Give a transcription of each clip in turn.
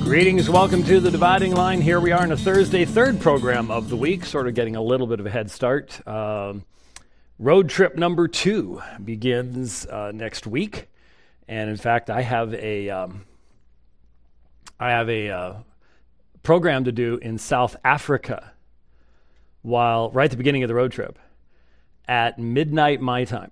Greetings, welcome to The Dividing Line. Here we are on a Thursday, third program of the week, sort of getting a little bit of a head start. Road trip number 2 begins next week. And in fact, I have a program to do in South Africa right at the beginning of the road trip at midnight my time.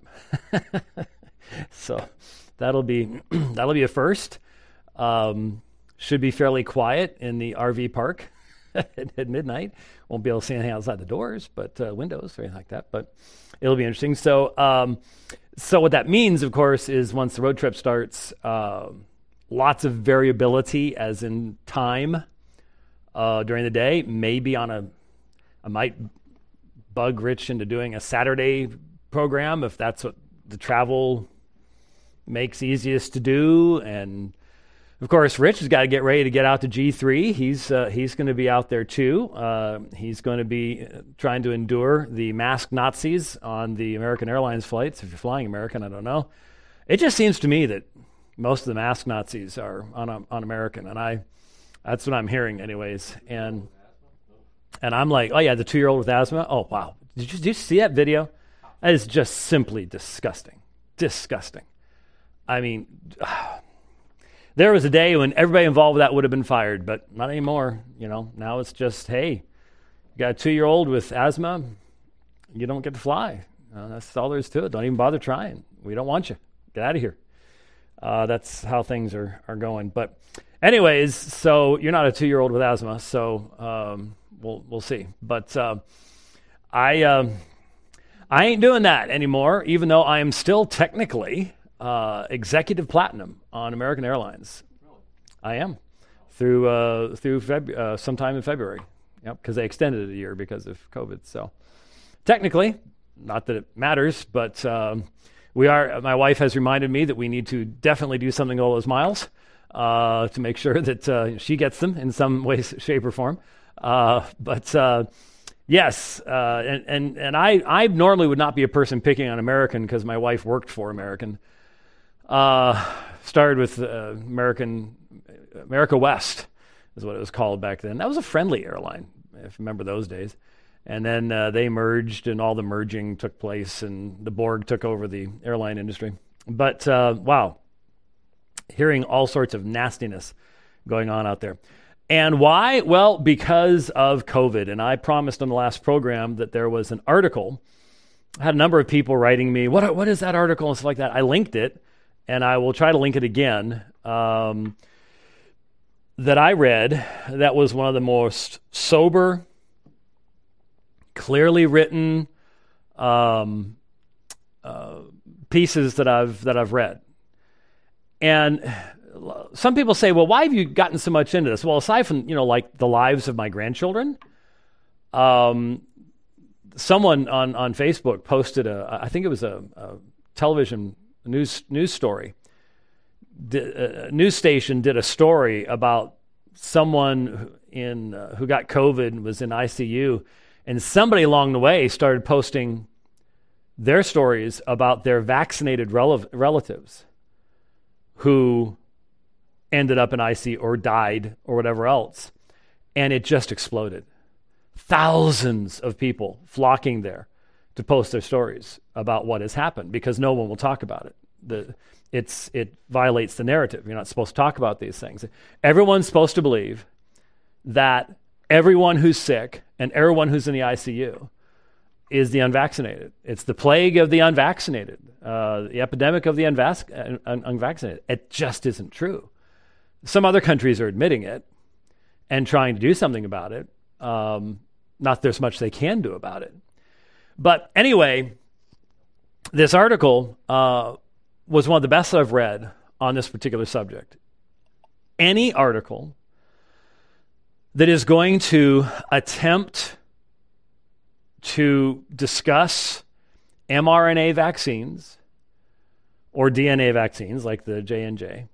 So that'll be a first. Should be fairly quiet in the RV park at midnight. Won't be able to see anything outside the doors, but windows or anything like that. But it'll be interesting. So what that means, of course, is once the road trip starts, lots of variability, as in time during the day. Maybe I might bug Rich into doing a Saturday program if that's what the travel makes easiest to do. And of course, Rich has got to get ready to get out to G3. He's going to be out there too. He's going to be trying to endure the masked Nazis on the American Airlines flights. If you're flying American, I don't know. It just seems to me that most of the masked Nazis are on American, and that's what I'm hearing, anyways. And I'm like, oh yeah, the 2-year-old with asthma. Oh wow, did you see that video? That is just simply disgusting. Disgusting. I mean. There was a day when everybody involved with that would have been fired, but not anymore. Now it's just, hey, you got a 2-year-old with asthma, you don't get to fly. That's all there is to it. Don't even bother trying. We don't want you. Get out of here. That's how things are going. But anyways, so you're not a 2-year-old with asthma, so we'll see. But I ain't doing that anymore, even though I am still technically executive platinum on American Airlines. Really? I am through sometime in February. Yep, because they extended it a year because of COVID. So technically, not that it matters, but we are. My wife has reminded me that we need to definitely do something with all those miles to make sure that she gets them in some way, shape, or form. Yes, and I normally would not be a person picking on American because my wife worked for American. Started with America West is what it was called back then. That was a friendly airline, if you remember those days. And then they merged, and all the merging took place, and the Borg took over the airline industry. But wow, hearing all sorts of nastiness going on out there. And why? Well, because of COVID. And I promised on the last program that there was an article. I had a number of people writing me, what is that article and stuff like that. I linked it. And I will try to link it again, that I read that was one of the most sober, clearly written pieces that I've read. And some people say, well, why have you gotten so much into this? Well, aside from, like the lives of my grandchildren, someone on Facebook posted I think it was a television news story. A news station did a story about someone who got COVID and was in ICU, and somebody along the way started posting their stories about their vaccinated relatives who ended up in ICU or died or whatever else, and it just exploded. Thousands of people flocking there to post their stories about what has happened because no one will talk about it. It violates the narrative. You're not supposed to talk about these things. Everyone's supposed to believe that everyone who's sick and everyone who's in the ICU is the unvaccinated. It's the plague of the unvaccinated, the epidemic of the unvaccinated. It just isn't true. Some other countries are admitting it and trying to do something about it. Not there's much they can do about it. But anyway, this article was one of the best I've read on this particular subject. Any article that is going to attempt to discuss mRNA vaccines or DNA vaccines like the J&J,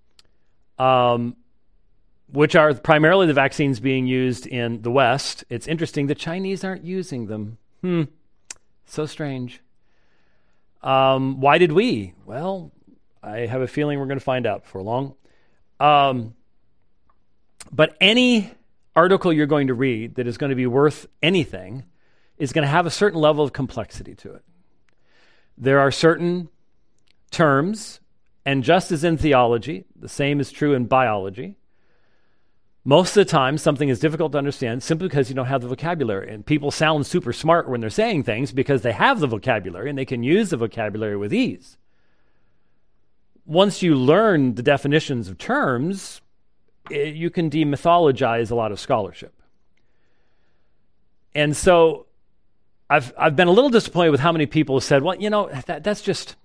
which are primarily the vaccines being used in the West. It's interesting the Chinese aren't using them. So strange. Why did we? Well, I have a feeling we're going to find out before long. But any article you're going to read that is going to be worth anything is going to have a certain level of complexity to it. There are certain terms, and just as in theology, the same is true in biology. Most of the time, something is difficult to understand simply because you don't have the vocabulary. And people sound super smart when they're saying things because they have the vocabulary and they can use the vocabulary with ease. Once you learn the definitions of terms, you can demythologize a lot of scholarship. And so I've been a little disappointed with how many people have said, well, that's just,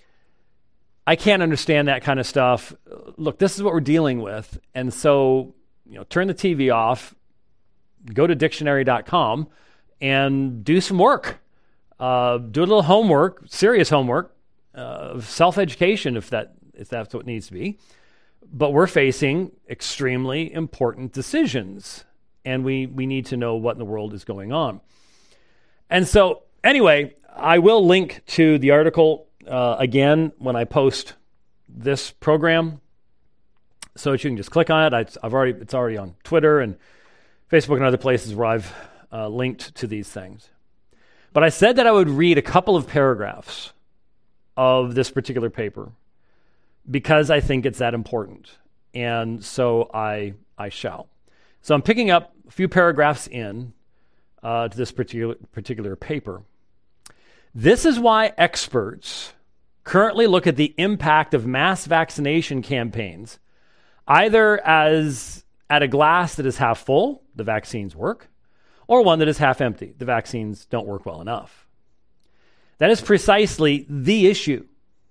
I can't understand that kind of stuff. Look, this is what we're dealing with. And so, turn the TV off, go to dictionary.com and do some work. Do a little homework, serious homework, self-education if that's what needs to be. But we're facing extremely important decisions, and we need to know what in the world is going on. And so, anyway, I will link to the article again when I post this program, so that you can just click on it. It's already on Twitter and Facebook and other places where I've linked to these things. But I said that I would read a couple of paragraphs of this particular paper because I think it's that important. And so I shall. So I'm picking up a few paragraphs in to this particular paper. This is why experts currently look at the impact of mass vaccination campaigns either as at a glass that is half full, the vaccines work, or one that is half empty, the vaccines don't work well enough. That is precisely the issue.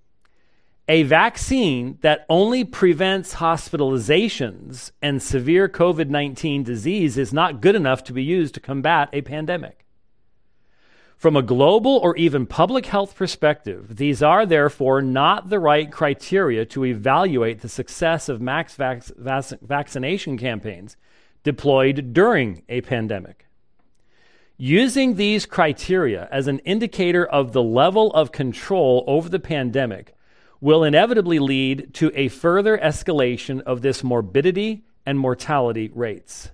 A vaccine that only prevents hospitalizations and severe COVID-19 disease is not good enough to be used to combat a pandemic. From a global or even public health perspective, these are therefore not the right criteria to evaluate the success of mass vaccination campaigns deployed during a pandemic. Using these criteria as an indicator of the level of control over the pandemic will inevitably lead to a further escalation of this morbidity and mortality rates.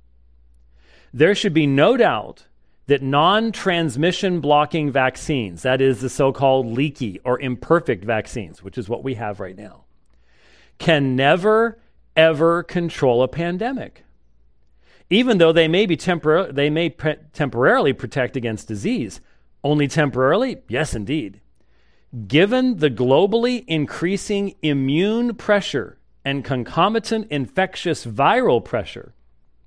There should be no doubt that non-transmission blocking vaccines, that is the so-called leaky or imperfect vaccines, which is what we have right now, can never, ever control a pandemic. Even though they may temporarily protect against disease. Only temporarily? Yes, indeed. Given the globally increasing immune pressure and concomitant infectious viral pressure,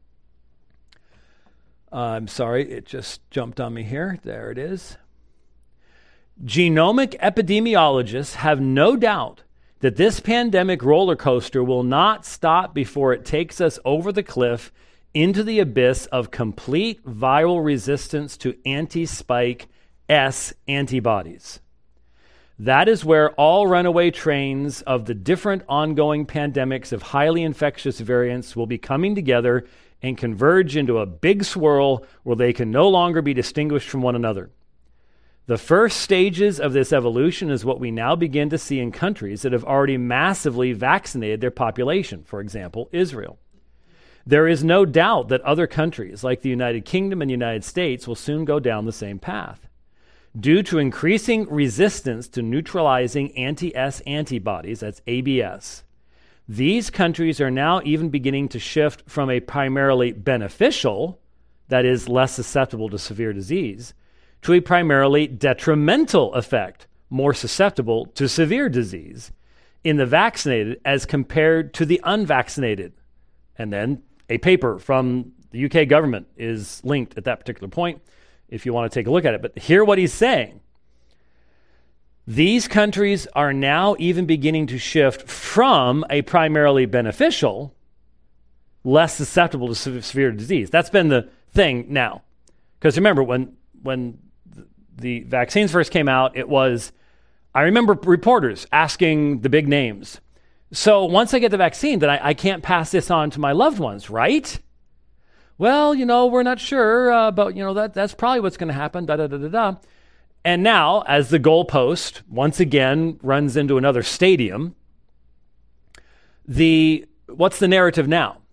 I'm sorry, it just jumped on me here. There it is. Genomic epidemiologists have no doubt that this pandemic roller coaster will not stop before it takes us over the cliff into the abyss of complete viral resistance to anti-spike S antibodies. That is where all runaway trains of the different ongoing pandemics of highly infectious variants will be coming together and converge into a big swirl where they can no longer be distinguished from one another. The first stages of this evolution is what we now begin to see in countries that have already massively vaccinated their population, for example, Israel. There is no doubt that other countries like the United Kingdom and the United States will soon go down the same path. Due to increasing resistance to neutralizing anti-S antibodies, that's ABS, these countries are now even beginning to shift from a primarily beneficial, that is, less susceptible to severe disease, to a primarily detrimental effect, more susceptible to severe disease, in the vaccinated as compared to the unvaccinated. And then a paper from the UK government is linked at that particular point if you want to take a look at it. But hear what he's saying. These countries are now even beginning to shift from a primarily beneficial, less susceptible to severe disease. That's been the thing now. Because remember, when the vaccines first came out, I remember reporters asking the big names, so once I get the vaccine, then I can't pass this on to my loved ones, right? Well, we're not sure, but that's probably what's going to happen, da-da-da-da-da. And now, as the goalpost once again runs into another stadium, what's the narrative now?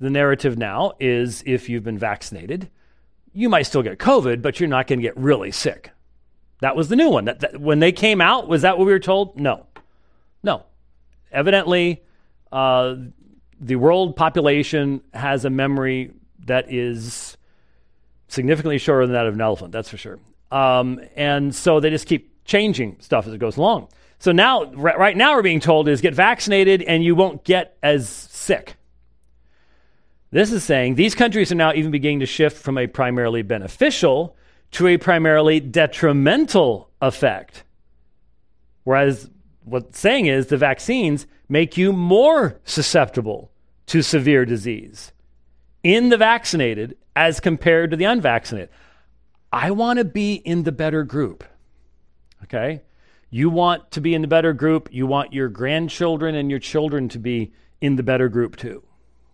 the narrative now is if you've been vaccinated, you might still get COVID, but you're not going to get really sick. That was the new one. That when they came out, was that what we were told? No. Evidently, the world population has a memory that is significantly shorter than that of an elephant, that's for sure. And so they just keep changing stuff as it goes along. So now, right now we're being told is get vaccinated and you won't get as sick. This is saying these countries are now even beginning to shift from a primarily beneficial to a primarily detrimental effect. Whereas what it's saying is the vaccines make you more susceptible to severe disease in the vaccinated as compared to the unvaccinated. I want to be in the better group. Okay? You want to be in the better group. You want your grandchildren and your children to be in the better group too.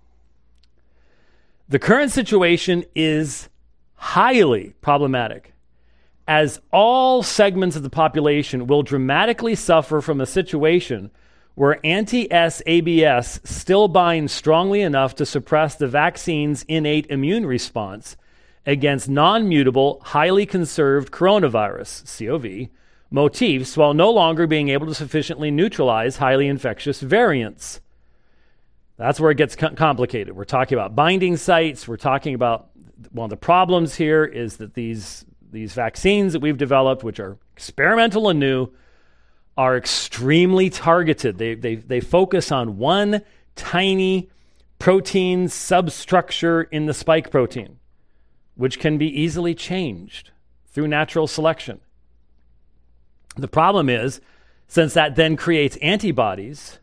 The current situation is highly problematic, as all segments of the population will dramatically suffer from a situation where anti-S ABS still binds strongly enough to suppress the vaccine's innate immune response against non-mutable, highly conserved coronavirus, COV, motifs, while no longer being able to sufficiently neutralize highly infectious variants. That's where it gets complicated. We're talking about binding sites. We're talking about one of the problems here is that these vaccines that we've developed, which are experimental and new, are extremely targeted. They focus on one tiny protein substructure in the spike protein, which can be easily changed through natural selection. The problem is, since that then creates antibodies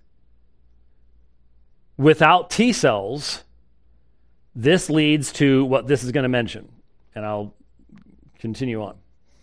without T cells, this leads to what this is going to mention, and I'll continue on.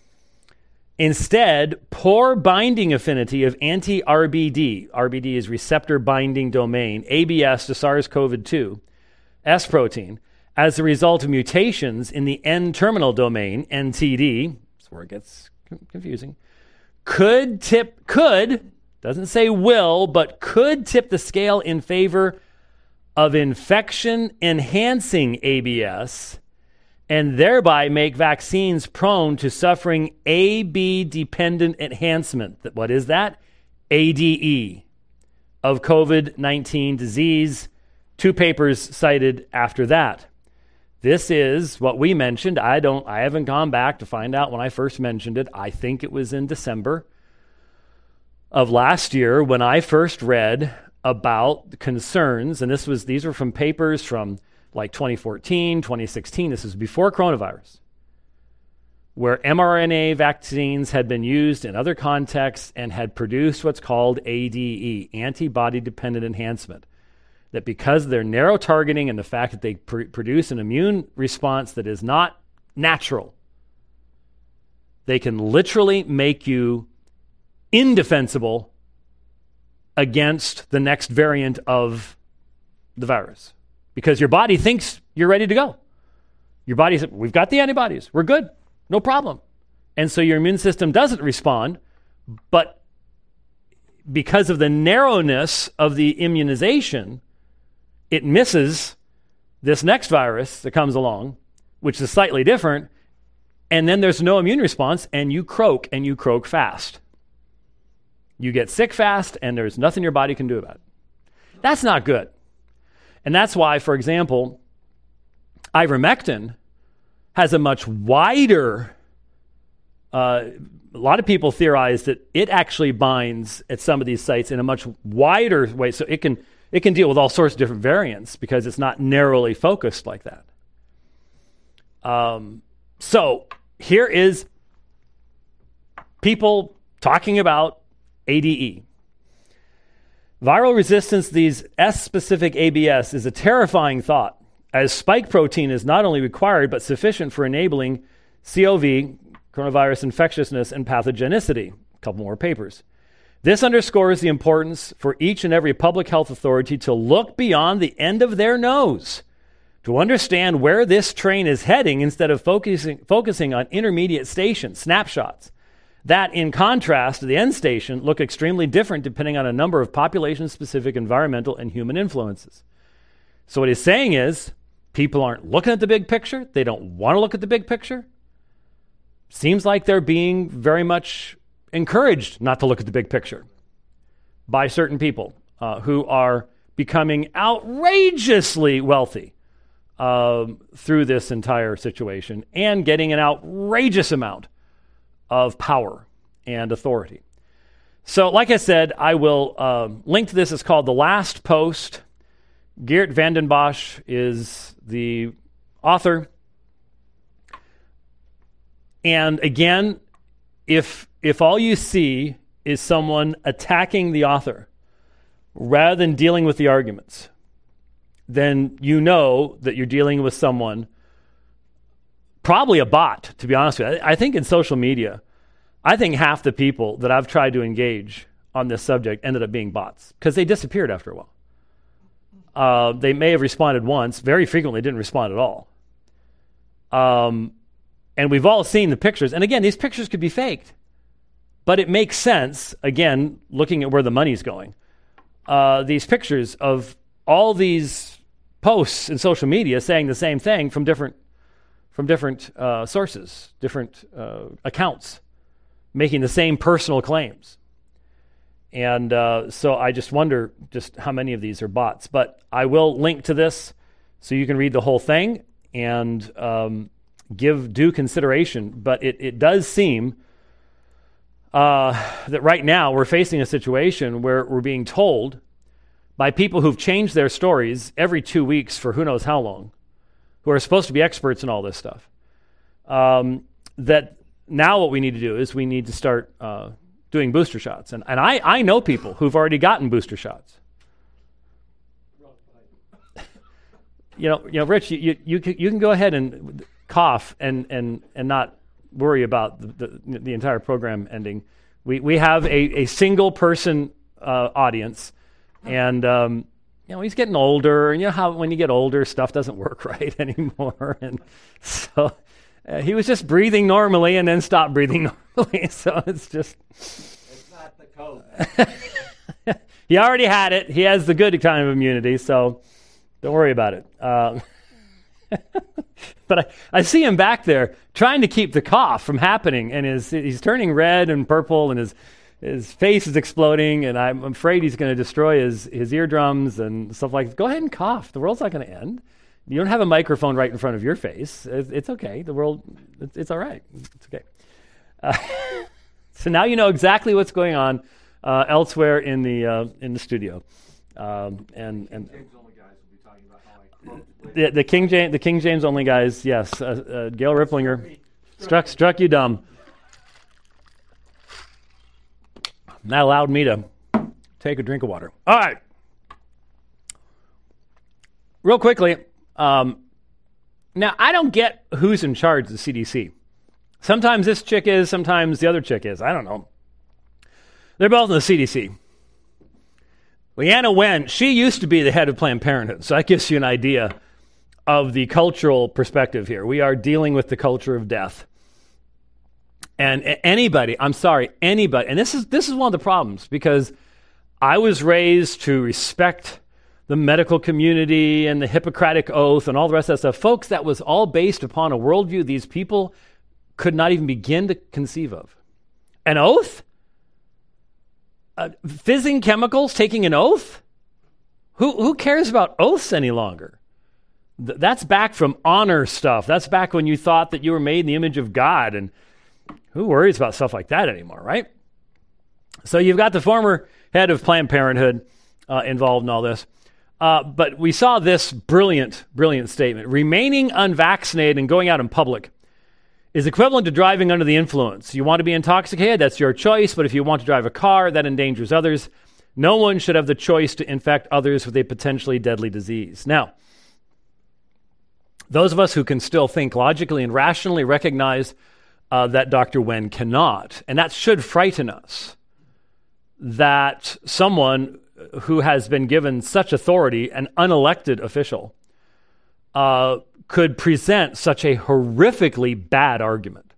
Instead, poor binding affinity of anti-RBD, RBD is receptor binding domain, ABS to SARS-CoV-2, S protein, as a result of mutations in the N-terminal domain, NTD, that's where it gets confusing, could, doesn't say will, but could tip the scale in favor of infection-enhancing ABS and thereby make vaccines prone to suffering AB-dependent enhancement. What is that? ADE of COVID-19 disease. 2 papers cited after that. This is what we mentioned. I haven't gone back to find out when I first mentioned it. I think it was in December of last year when I first read about concerns, and these were from papers from like 2014, 2016. This is before coronavirus, where mRNA vaccines had been used in other contexts and had produced what's called ADE, antibody-dependent enhancement. That because of their narrow targeting and the fact that they produce an immune response that is not natural, they can literally make you indefensible against the next variant of the virus. Because your body thinks you're ready to go. Your body says, we've got the antibodies, we're good, no problem. And so your immune system doesn't respond, but because of the narrowness of the immunization, it misses this next virus that comes along, which is slightly different, and then there's no immune response, and you croak fast. You get sick fast, and there's nothing your body can do about it. That's not good. And that's why, for example, ivermectin has a much wider, a lot of people theorize that it actually binds at some of these sites in a much wider way, so it can deal with all sorts of different variants because it's not narrowly focused like that. So here is people talking about ADE. Viral resistance to these S-specific ABS is a terrifying thought, as spike protein is not only required but sufficient for enabling COV, coronavirus infectiousness, and pathogenicity. A couple more papers. This underscores the importance for each and every public health authority to look beyond the end of their nose to understand where this train is heading instead of focusing on intermediate stations, snapshots, that, in contrast to the end station, look extremely different depending on a number of population-specific environmental and human influences. So what he's saying is people aren't looking at the big picture. They don't want to look at the big picture. Seems like they're being very much encouraged not to look at the big picture by certain people who are becoming outrageously wealthy through this entire situation and getting an outrageous amount of power and authority. So like I said, I will link to this. It's called The Last Post. Geert Vanden Bossche is the author. And again, if all you see is someone attacking the author rather than dealing with the arguments, then you know that you're dealing with someone, probably a bot, to be honest with you. I think in social media, I think half the people that I've tried to engage on this subject ended up being bots because they disappeared after a while. They may have responded once, very frequently didn't respond at all. And we've all seen the pictures. And again, these pictures could be faked. But it makes sense, again, looking at where the money's going. These pictures of all these posts in social media saying the same thing from different sources, different accounts, making the same personal claims. And so I just wonder just how many of these are bots. But I will link to this so you can read the whole thing and give due consideration. But it does seem that right now we're facing a situation where we're being told by people who've changed their stories every 2 weeks for who knows how long, who are supposed to be experts in all this stuff, that now what we need to do is we need to start doing booster shots. And I know people who've already gotten booster shots. You know, Rich, you can go ahead and cough and not worry about the entire program ending. We have a single person audience, and he's getting older, and you know how when you get older, stuff doesn't work right anymore, and so he was just breathing normally and then stopped breathing normally. So it's not the COVID. He already had it. He has the good kind of immunity, so don't worry about it. But I see him back there trying to keep the cough from happening, and he's turning red and purple, and his face is exploding, and I'm afraid he's going to destroy his eardrums and stuff like that. Go ahead and cough. The world's not going to end. You don't have a microphone right in front of your face. It's okay. The world, it's all right. It's okay. So now you know exactly what's going on elsewhere in the studio, and. The King James only guys, yes. Gail Ripplinger struck you dumb. That allowed me to take a drink of water. All right. Real quickly, now I don't get who's in charge of the CDC. Sometimes this chick is, sometimes the other chick is. I don't know. They're both in the CDC. Leanna Wen, she used to be the head of Planned Parenthood, so that gives you an idea of the cultural perspective here. We are dealing with the culture of death. And anybody, and this is one of the problems, because I was raised to respect the medical community and the Hippocratic Oath and all the rest of that stuff. Folks, that was all based upon a worldview these people could not even begin to conceive of. An oath? Fizzing chemicals, taking an oath? Who cares about oaths any longer? That's back from honor stuff. That's back when you thought that you were made in the image of God, and who worries about stuff like that anymore, right? So you've got the former head of Planned Parenthood involved in all this. But we saw this brilliant statement. Remaining unvaccinated and going out in public is equivalent to driving under the influence. You want to be intoxicated? That's your choice. But if you want to drive a car, that endangers others. No one should have the choice to infect others with a potentially deadly disease. Now, those of us who can still think logically and rationally recognize that Dr. Wen cannot, and that should frighten us, that someone who has been given such authority, an unelected official, could present such a horrifically bad argument.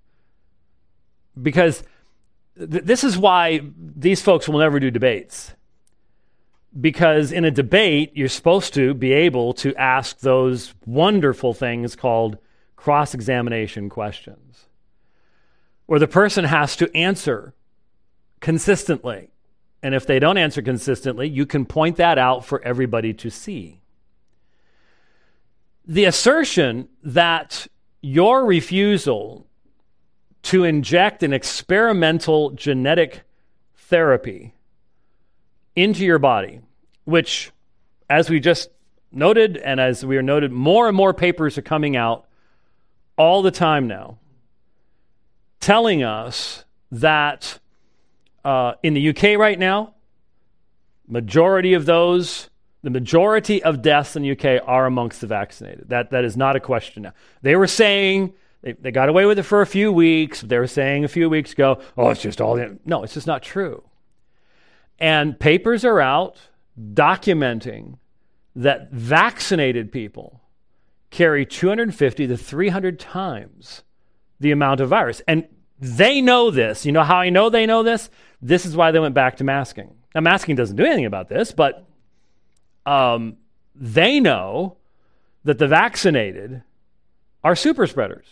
Because this is why these folks will never do debates. Because in a debate, you're supposed to be able to ask those wonderful things called cross-examination questions, where the person has to answer consistently. And if they don't answer consistently, you can point that out for everybody to see. The assertion that your refusal to inject an experimental genetic therapy into your body, which, as we just noted, and as we are noted, more and more papers are coming out all the time now, telling us that in the UK right now, the majority of deaths in the UK are amongst the vaccinated. That is not a question now. They were saying, they got away with it for a few weeks. They were saying a few weeks ago, oh, it's just all in. No, it's just not true. And papers are out documenting that vaccinated people carry 250 to 300 times the amount of virus. And they know this. You know how I know they know this? This is why they went back to masking. Now, masking doesn't do anything about this, but they know that the vaccinated are super spreaders.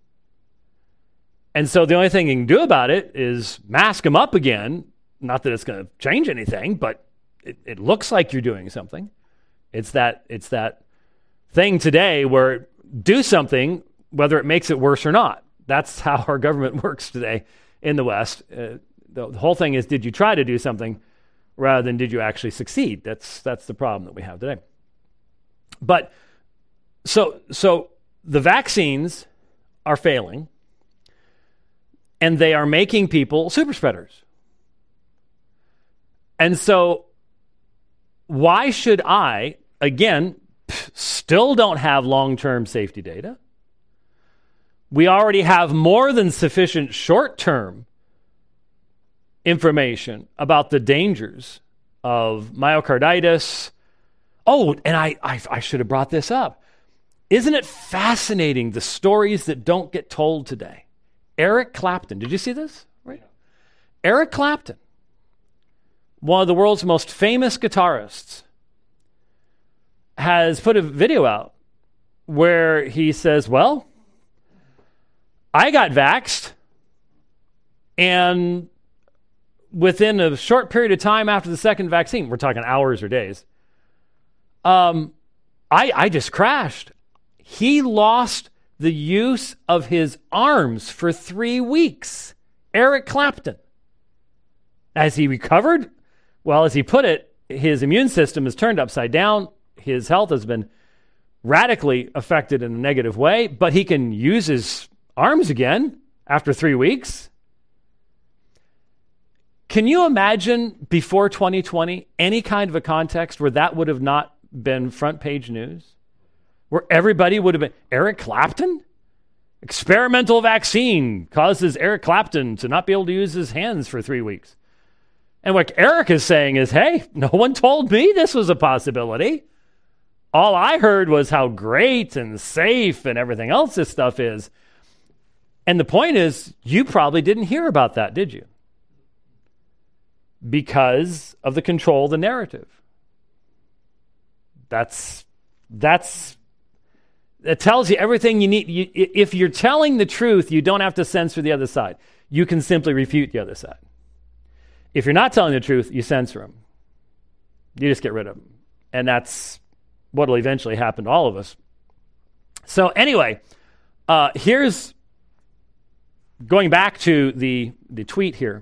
And so the only thing you can do about it is mask them up again. Not that it's going to change anything, but it looks like you're doing something. It's that thing today where do something, whether it makes it worse or not. That's how our government works today in the West. The whole thing is, did you try to do something rather than did you actually succeed? That's the problem that we have today. But so the vaccines are failing, and they are making people super spreaders. And so why should I, again, still don't have long-term safety data? We already have more than sufficient short-term information about the dangers of myocarditis. Oh, and I should have brought this up. Isn't it fascinating, the stories that don't get told today? Eric Clapton, did you see this? Right? Eric Clapton, one of the world's most famous guitarists, has put a video out where he says, well, I got vaxxed, and within a short period of time after the second vaccine, we're talking hours or days, I just crashed. He lost the use of his arms for 3 weeks. Eric Clapton. As he recovered, well, as he put it, his immune system is turned upside down. His health has been radically affected in a negative way, but he can use his arms again after 3 weeks. Can you imagine before 2020 any kind of a context where that would have not been front page news? Where everybody would have been, Eric Clapton? Experimental vaccine causes Eric Clapton to not be able to use his hands for 3 weeks. And what Eric is saying is, hey, no one told me this was a possibility. All I heard was how great and safe and everything else this stuff is. And the point is, you probably didn't hear about that, did you? Because of the control of the narrative. It tells you everything you need. If you're telling the truth, you don't have to censor the other side. You can simply refute the other side. If you're not telling the truth, you censor them. You just get rid of them. And that's what will eventually happen to all of us. So anyway, here's going back to the tweet here.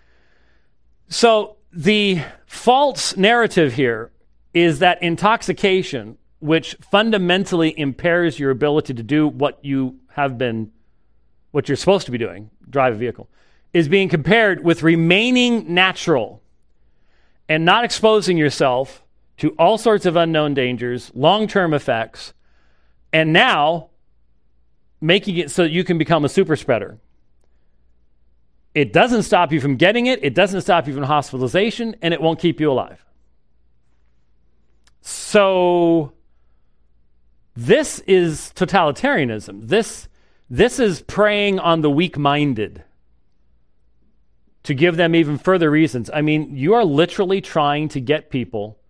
So the false narrative here is that intoxication, which fundamentally impairs your ability to do what you're supposed to be doing, drive a vehicle, is being compared with remaining natural and not exposing yourself to all sorts of unknown dangers, long-term effects, and now making it so that you can become a super spreader. It doesn't stop you from getting it, it doesn't stop you from hospitalization, and it won't keep you alive. So this is totalitarianism. This is preying on the weak-minded to give them even further reasons. I mean, you are literally trying to get people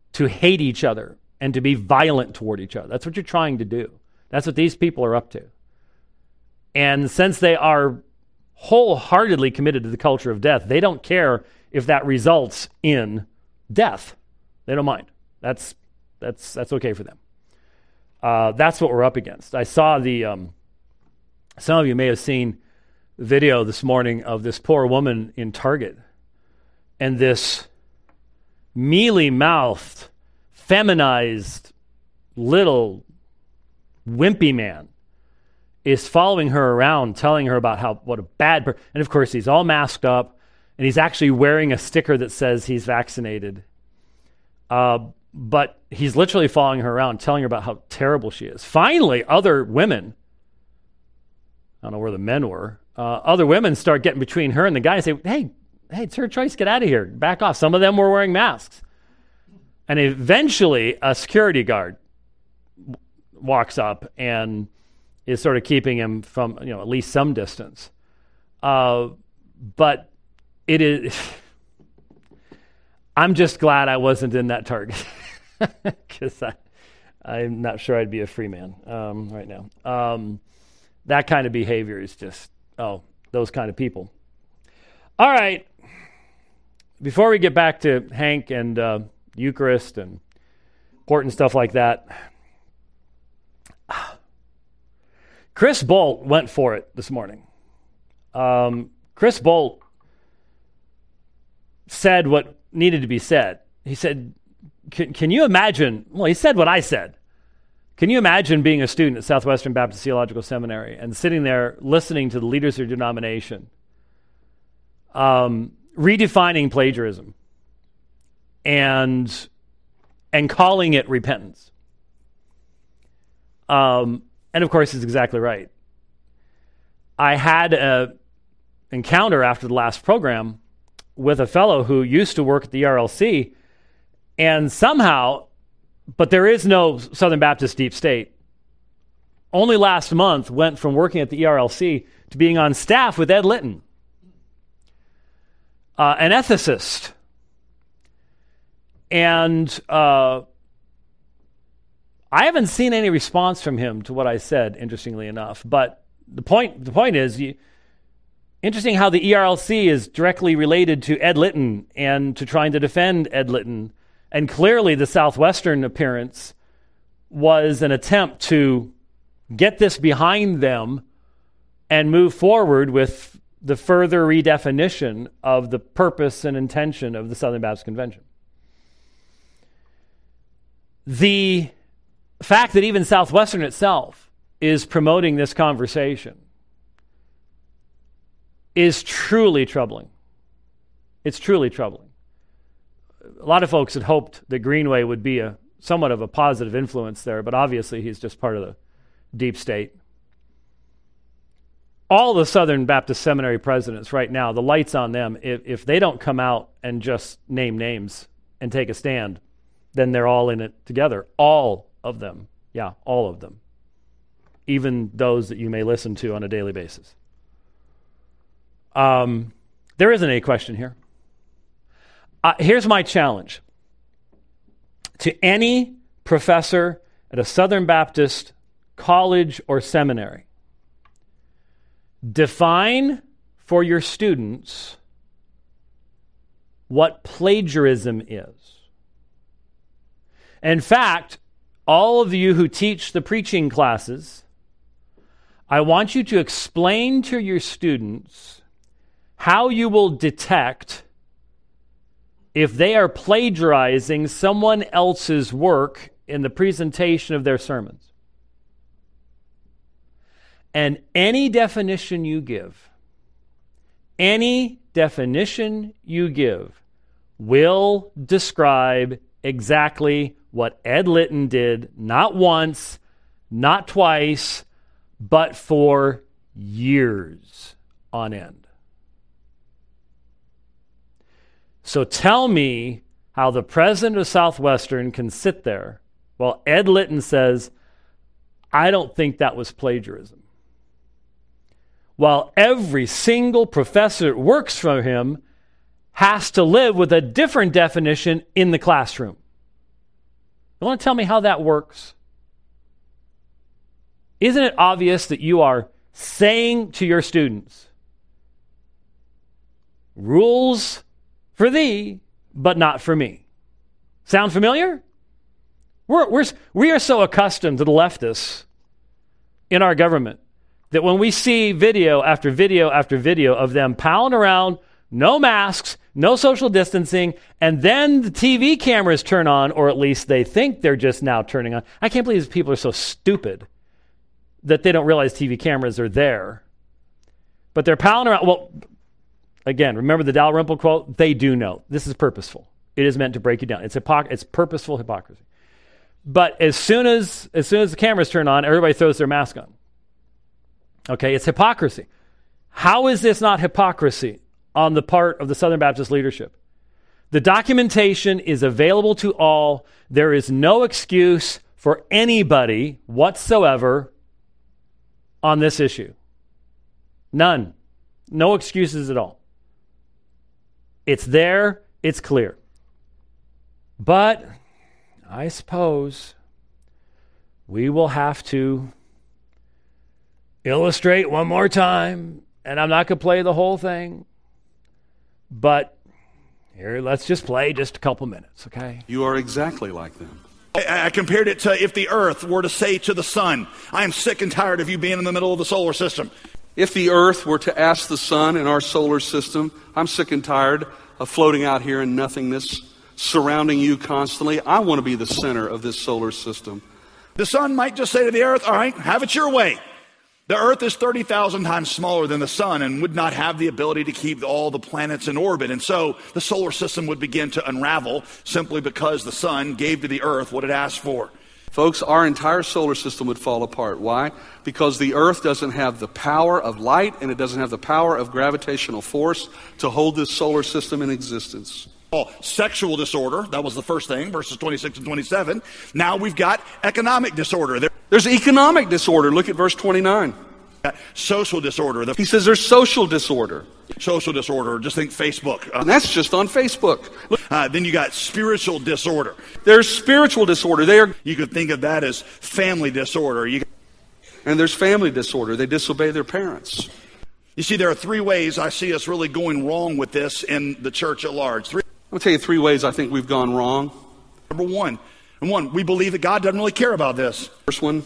to hate each other and to be violent toward each other. That's what you're trying to do. That's what these people are up to. And since they are wholeheartedly committed to the culture of death, they don't care if that results in death. They don't mind. That's okay for them. That's what we're up against. I saw some of you may have seen video this morning of this poor woman in Target, and this mealy-mouthed, feminized, little wimpy man is following her around, telling her about what a bad person. And of course, he's all masked up, and he's actually wearing a sticker that says he's vaccinated. But he's literally following her around, telling her about how terrible she is. Finally, other women, I don't know where the men were, other women start getting between her and the guy and say, hey, it's her choice, get out of here, back off. Some of them were wearing masks. And eventually, a security guard walks up and is sort of keeping him from, at least some distance. But it is, I'm just glad I wasn't in that Target, because I'm not sure I'd be a free man right now. That kind of behavior is just, those kind of people. All right. Before we get back to Hank and Eucharist and important stuff like that, Chris Bolt went for it this morning. Chris Bolt said what needed to be said. He said, can you imagine, he said what I said. Can you imagine being a student at Southwestern Baptist Theological Seminary and sitting there listening to the leaders of your denomination, redefining plagiarism and calling it repentance? And of course, he's exactly right. I had an encounter after the last program with a fellow who used to work at the ERLC, and somehow, but there is no Southern Baptist deep state, only last month went from working at the ERLC to being on staff with Ed Litton, an ethicist. And I haven't seen any response from him to what I said, interestingly enough. But the point is, interesting how the ERLC is directly related to Ed Litton and to trying to defend Ed Litton. And clearly the Southwestern appearance was an attempt to get this behind them and move forward with the further redefinition of the purpose and intention of the Southern Baptist Convention. The fact that even Southwestern itself is promoting this conversation is truly troubling. It's truly troubling. A lot of folks had hoped that Greenway would be somewhat of a positive influence there, but obviously he's just part of the deep state. All the Southern Baptist Seminary presidents right now, the light's on them. If they don't come out and just name names and take a stand, then they're all in it together. All of them. Yeah, all of them. Even those that you may listen to on a daily basis. There isn't any question here. Here's my challenge to any professor at a Southern Baptist college or seminary. Define for your students what plagiarism is. In fact, all of you who teach the preaching classes, I want you to explain to your students how you will detect if they are plagiarizing someone else's work in the presentation of their sermons. And any definition you give will describe exactly what Ed Litton did, not once, not twice, but for years on end. So tell me how the president of Southwestern can sit there while Ed Litton says, I don't think that was plagiarism, while every single professor that works for him has to live with a different definition in the classroom. You want to tell me how that works? Isn't it obvious that you are saying to your students, rules for thee, but not for me? Sound familiar? We are so accustomed to the leftists in our government that when we see video after video after video of them palling around, no masks, no social distancing, and then the TV cameras turn on, or at least they think they're just now turning on. I can't believe these people are so stupid that they don't realize TV cameras are there. But they're palling around. Well, again, remember the Dalrymple quote? They do know. This is purposeful. It is meant to break you down. It's purposeful hypocrisy. But as soon as the cameras turn on, everybody throws their mask on. Okay, it's hypocrisy. How is this not hypocrisy on the part of the Southern Baptist leadership? The documentation is available to all. There is no excuse for anybody whatsoever on this issue. None. No excuses at all. It's there. It's clear. But I suppose we will have to illustrate one more time, and I'm not going to play the whole thing, but here, let's just play just a couple minutes, okay? You are exactly like them. I compared it to if the earth were to say to the sun, I am sick and tired of you being in the middle of the solar system. If the earth were to ask the sun in our solar system, I'm sick and tired of floating out here in nothingness, surrounding you constantly. I want to be the center of this solar system. The sun might just say to the earth, all right, have it your way. The earth is 30,000 times smaller than the sun and would not have the ability to keep all the planets in orbit. And so the solar system would begin to unravel simply because the sun gave to the earth what it asked for. Folks, our entire solar system would fall apart. Why? Because the earth doesn't have the power of light and it doesn't have the power of gravitational force to hold this solar system in existence. Sexual disorder, that was the first thing, verses 26 and 27. Now we've got economic disorder. There's economic disorder. Look at verse 29. Social disorder. He says there's social disorder. Social disorder, just think Facebook. And that's just on Facebook. Then you got spiritual disorder. There's spiritual disorder. You could think of that as family disorder. And there's family disorder. They disobey their parents. You see, there are three ways I see us really going wrong with this in the church at large. I'll tell you three ways I think we've gone wrong. Number one, we believe that God doesn't really care about this. First one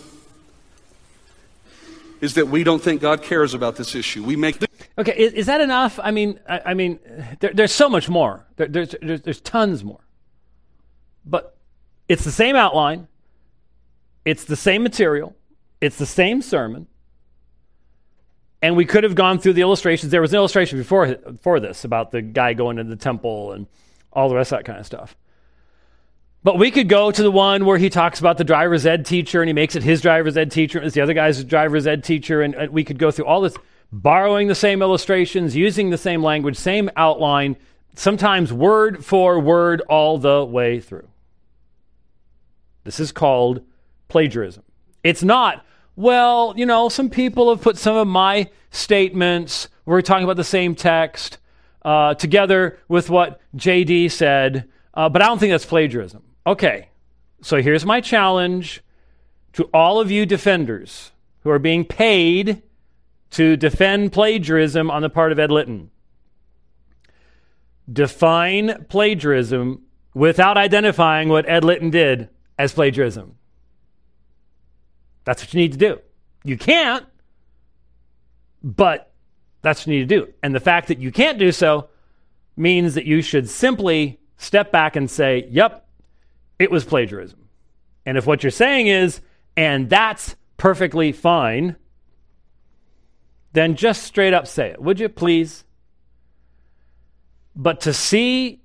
is that we don't think God cares about this issue. Okay, is that enough? I mean, there's so much more. There's tons more. But it's the same outline. It's the same material. It's the same sermon. And we could have gone through the illustrations. There was an illustration before this about the guy going to the temple and all the rest of that kind of stuff. But we could go to the one where he talks about the driver's ed teacher and he makes it his driver's ed teacher and it's the other guy's driver's ed teacher. And we could go through all this, borrowing the same illustrations, using the same language, same outline, sometimes word for word all the way through. This is called plagiarism. It's not, well, some people have put some of my statements, we're talking about the same text, together with what JD said, but I don't think that's plagiarism. Okay, so here's my challenge to all of you defenders who are being paid to defend plagiarism on the part of Ed Litton. Define plagiarism without identifying what Ed Litton did as plagiarism. That's what you need to do. You can't, but that's what you need to do. And the fact that you can't do so means that you should simply step back and say, yep, it was plagiarism. And if what you're saying is, and that's perfectly fine, then just straight up say it. Would you please? But to see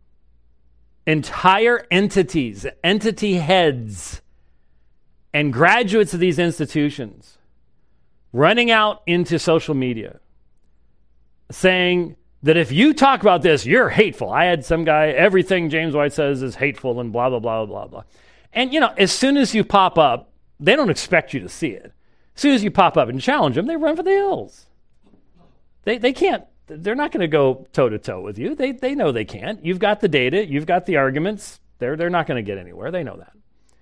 entire entities, entity heads, and graduates of these institutions running out into social media saying that if you talk about this, you're hateful. I had some guy, everything James White says is hateful and blah, blah, blah, blah, blah. And, as soon as you pop up, they don't expect you to see it. As soon as you pop up and challenge them, they run for the hills. They can't. They're not going to go toe-to-toe with you. They know they can't. You've got the data. You've got the arguments. They're not going to get anywhere. They know that.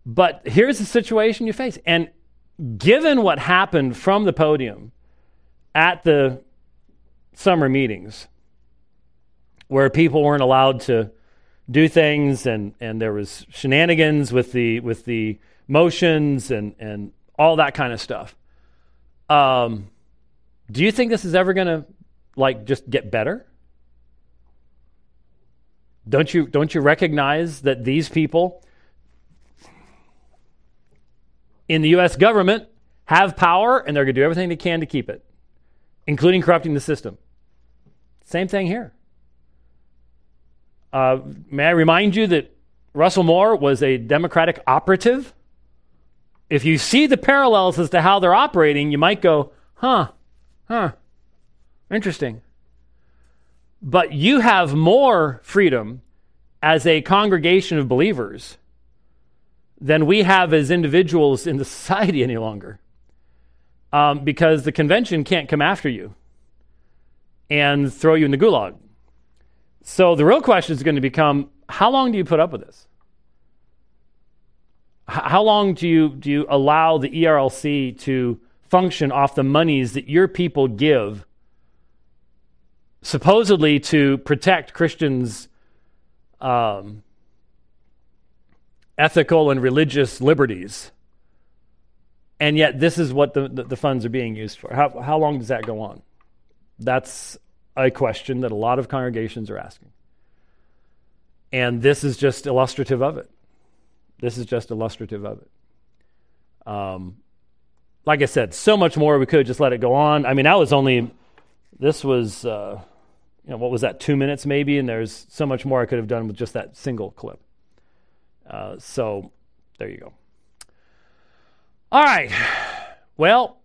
But here's the situation you face. And given what happened from the podium at the summer meetings, where people weren't allowed to do things and there was shenanigans with the motions and all that kind of stuff, do you think this is ever going to just get better? Don't you recognize that these people in the U.S. government have power and they're going to do everything they can to keep it, including corrupting the system? Same thing here. May I remind you that Russell Moore was a Democratic operative? If you see the parallels as to how they're operating, you might go, interesting. But you have more freedom as a congregation of believers than we have as individuals in the society any longer. Because the convention can't come after you and throw you in the gulag. So the real question is going to become, how long do you put up with this? How long do you allow the ERLC to function off the monies that your people give, supposedly to protect Christians' ethical and religious liberties, and yet this is what the funds are being used for? How long does that go on? That's a question that a lot of congregations are asking. And this is just illustrative of it. Like I said, so much more. We could have just let it go on. I mean, this was, what was that, 2 minutes maybe? And there's so much more I could have done with just that single clip. So there you go. All right. Well,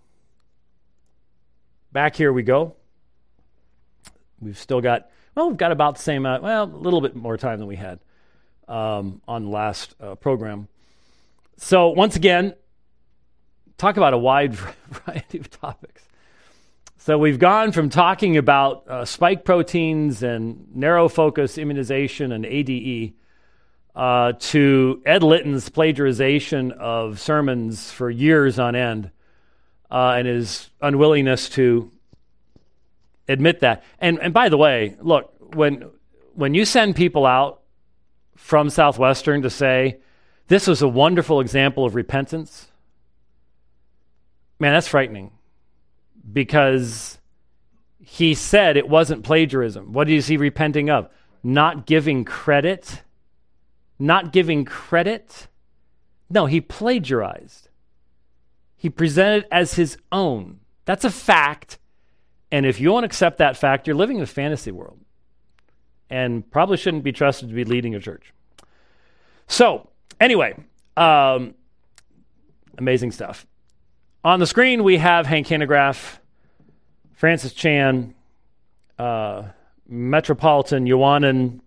back here we go. We've got about the same, a little bit more time than we had on the last program. So once again, talk about a wide variety of topics. So we've gone from talking about spike proteins and narrow focus immunization and ADE to Ed Litton's plagiarization of sermons for years on end and his unwillingness to admit that. And by the way, look, when you send people out from Southwestern to say, this was a wonderful example of repentance, man, that's frightening. Because he said it wasn't plagiarism. What is he repenting of? Not giving credit? Not giving credit? No, he plagiarized. He presented it as his own. That's a fact. And if you won't accept that fact, you're living in a fantasy world. And probably shouldn't be trusted to be leading a church. So, anyway, amazing stuff. On the screen, we have Hank Hanegraaff, Francis Chan, Metropolitan Yohanan.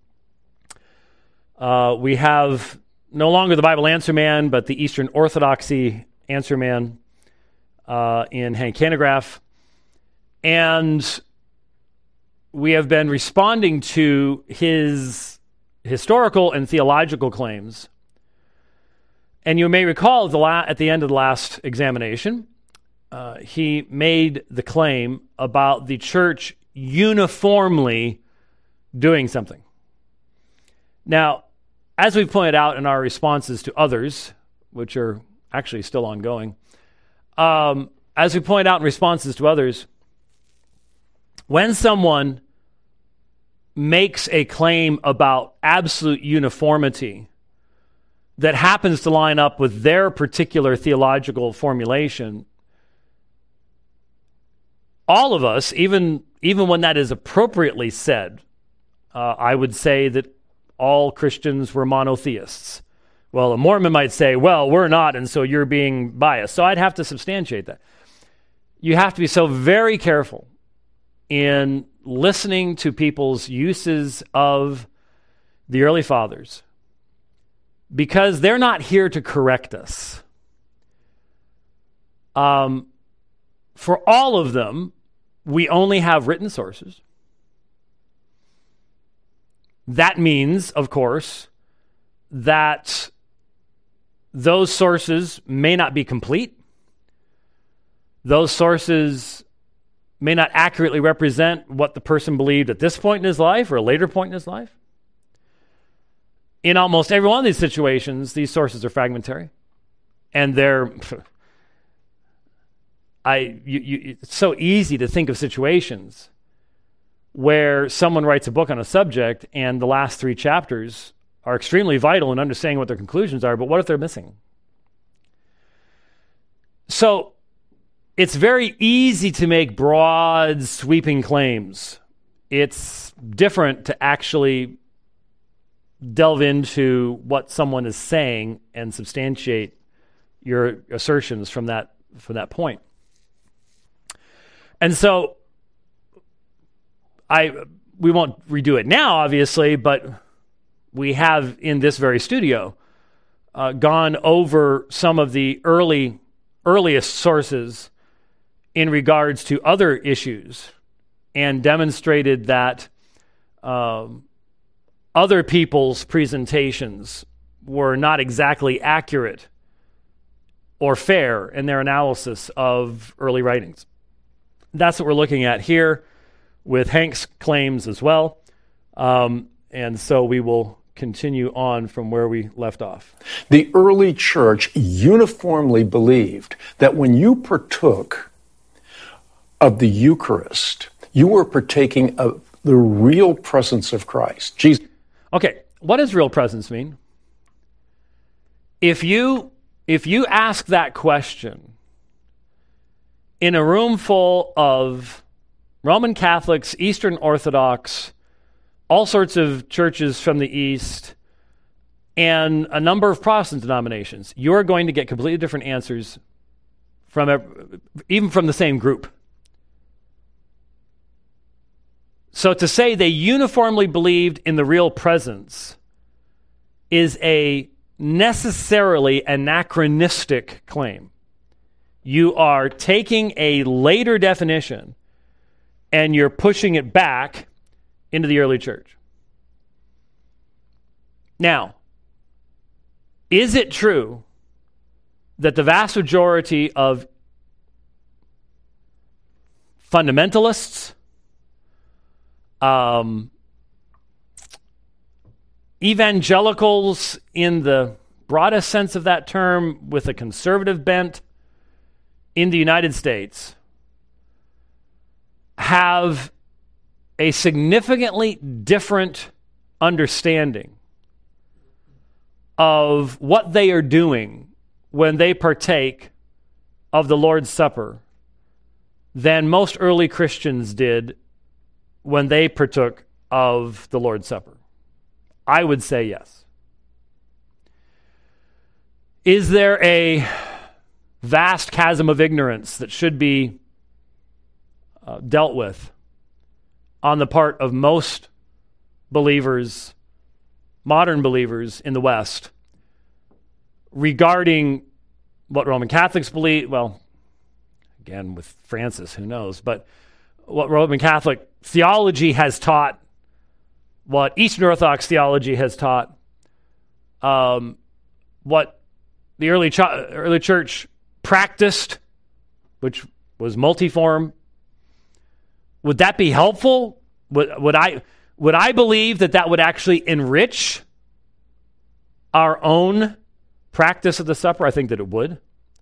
We have no longer the Bible Answer Man, but the Eastern Orthodoxy Answer Man in Hank Hanegraaff. And we have been responding to his historical and theological claims. And you may recall at the end of the last examination, he made the claim about the church uniformly doing something. Now, as we've pointed out in our responses to others, which are actually still ongoing, as we point out in responses to others, when someone makes a claim about absolute uniformity that happens to line up with their particular theological formulation, all of us, even when that is appropriately said, I would say that all Christians were monotheists. Well, a Mormon might say, well, we're not, and so you're being biased. So I'd have to substantiate that. You have to be so very careful in listening to people's uses of the early fathers, because they're not here to correct us. For all of them, we only have written sources. That means, of course, that those sources may not be complete. Those sources may not accurately represent what the person believed at this point in his life or a later point in his life. In almost every one of these situations, these sources are fragmentary. And it's so easy to think of situations where someone writes a book on a subject and the last 3 chapters are extremely vital in understanding what their conclusions are, but what if they're missing? So it's very easy to make broad, sweeping claims. It's different to actually delve into what someone is saying and substantiate your assertions from that point. And so we won't redo it now, obviously, but we have in this very studio gone over some of the earliest sources in regards to other issues and demonstrated that other people's presentations were not exactly accurate or fair in their analysis of early writings. That's what we're looking at here with Hank's claims as well. And so we will continue on from where we left off. The early church uniformly believed that when you partook of the Eucharist, you were partaking of the real presence of Christ. Jesus. Okay, what does real presence mean? If you ask that question in a room full of Roman Catholics, Eastern Orthodox, all sorts of churches from the East, and a number of Protestant denominations, you're going to get completely different answers even from the same group. So to say they uniformly believed in the real presence is a necessarily anachronistic claim. You are taking a later definition and you're pushing it back into the early church. Now, is it true that the vast majority of fundamentalists, evangelicals in the broadest sense of that term with a conservative bent in the United States have a significantly different understanding of what they are doing when they partake of the Lord's Supper than most early Christians did when they partook of the Lord's Supper? I would say yes. Is there a vast chasm of ignorance that should be dealt with on the part of most believers, modern believers in the West, regarding what Roman Catholics believe? Well, again, with Francis, who knows? But what Roman Catholic theology has taught, what Eastern Orthodox theology has taught, what the early church practiced, which was multiform. Would that be helpful? Would I believe that would actually enrich our own practice of the supper? I think that it would.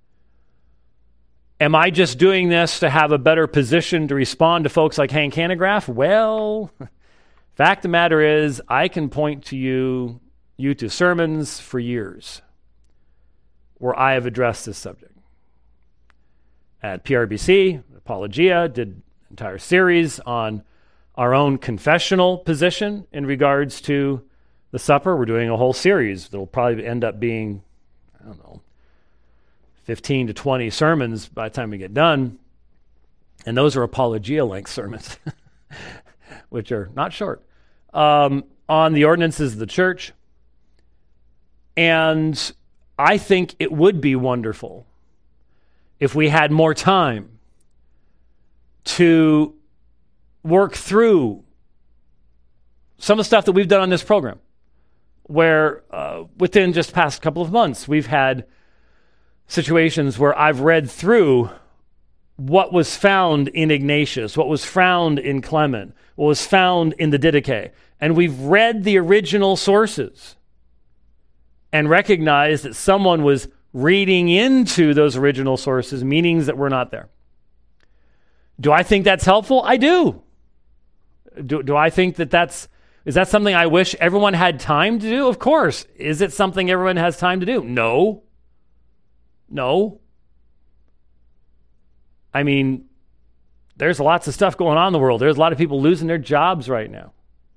Am I just doing this to have a better position to respond to folks like Hank Hanegraaff? Well, fact of the matter is, I can point to you to sermons for years where I have addressed this subject. At PRBC, Apologia, did an entire series on our own confessional position in regards to the supper. We're doing a whole series that will probably end up being, 15 to 20 sermons by the time we get done. And those are Apologia-length sermons, which are not short, on the ordinances of the church. And I think it would be wonderful if we had more time to work through some of the stuff that we've done on this program where within just past couple of months, we've had situations where I've read through what was found in Ignatius, what was found in Clement, what was found in the Didache, and we've read the original sources and recognized that someone was reading into those original sources meanings that were not there. Do I think that's helpful? I do. Do I think that is that something I wish everyone had time to do? Of course. Is it something everyone has time to do? No. I mean, there's lots of stuff going on in the world. There's a lot of people losing their jobs right now.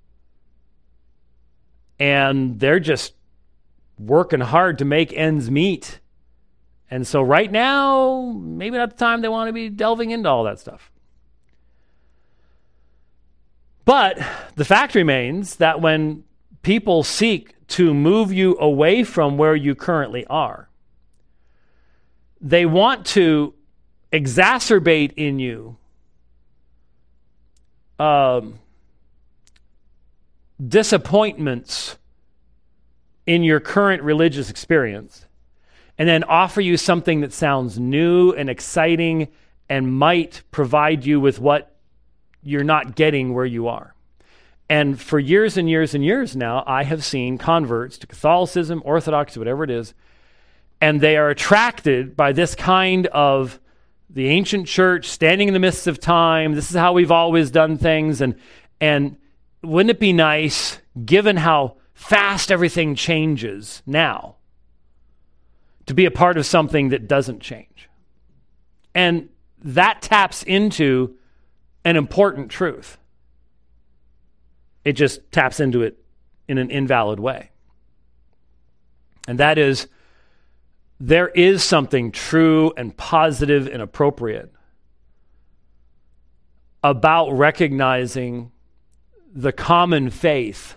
And they're just working hard to make ends meet. And so right now, maybe not the time they want to be delving into all that stuff. But the fact remains that when people seek to move you away from where you currently are, they want to exacerbate in you disappointments in your current religious experience, and then offer you something that sounds new and exciting and might provide you with what you're not getting where you are. And for years and years and years now, I have seen converts to Catholicism, Orthodoxy, whatever it is, and they are attracted by this kind of the ancient church standing in the midst of time. This is how we've always done things. And wouldn't it be nice, given how fast everything changes now, to be a part of something that doesn't change? And that taps into an important truth. It just taps into it in an invalid way. And that is, there is something true and positive and appropriate about recognizing the common faith,